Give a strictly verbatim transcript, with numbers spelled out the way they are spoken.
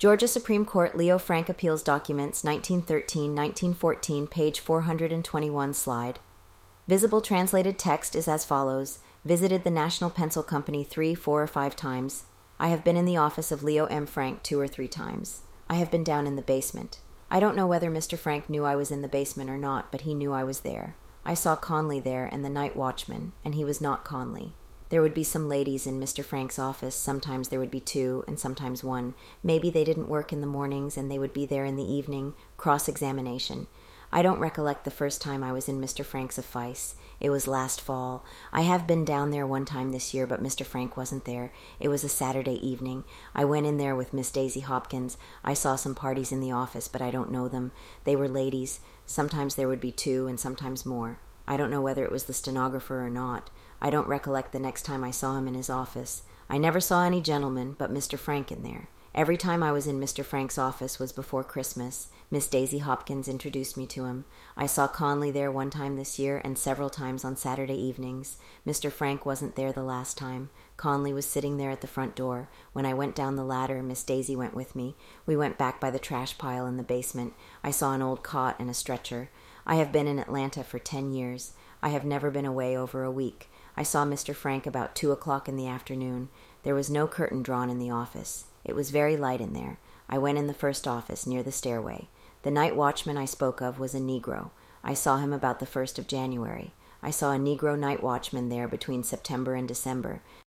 Georgia Supreme Court Leo Frank Appeals Documents, nineteen thirteen to nineteen fourteen, page four hundred twenty-one, slide. Visible translated text is as follows. Visited the National Pencil Company three, four, or five times. I have been in the office of Leo M. Frank two or three times. I have been down in the basement. I don't know whether Mister Frank knew I was in the basement or not, but he knew I was there. I saw Conley there and the night watchman, and he was not Conley. There would be some ladies in Mister Frank's office. Sometimes there would be two, and sometimes one. Maybe they didn't work in the mornings, and they would be there in the evening. Cross-examination. I don't recollect the first time I was in Mister Frank's office. It was last fall. I have been down there one time this year, but Mister Frank wasn't there. It was a Saturday evening. I went in there with Miss Daisy Hopkins. I saw some parties in the office, but I don't know them. They were ladies. Sometimes there would be two, and sometimes more. I don't know whether it was the stenographer or not. I don't recollect the next time I saw him in his office. I never saw any gentleman but Mister Frank in there. Every time I was in Mister Frank's office was before Christmas. Miss Daisy Hopkins introduced me to him. I saw Conley there one time this year and several times on Saturday evenings. Mister Frank wasn't there the last time. Conley was sitting there at the front door. When I went down the ladder, Miss Daisy went with me. We went back by the trash pile in the basement. I saw an old cot and a stretcher. I have been in Atlanta for ten years. I have never been away over a week. I saw Mister Frank about two o'clock in the afternoon. There was no curtain drawn in the office. It was very light in there. I went in the first office, near the stairway. The night watchman I spoke of was a Negro. I saw him about the first of January. I saw a Negro night watchman there between September and December.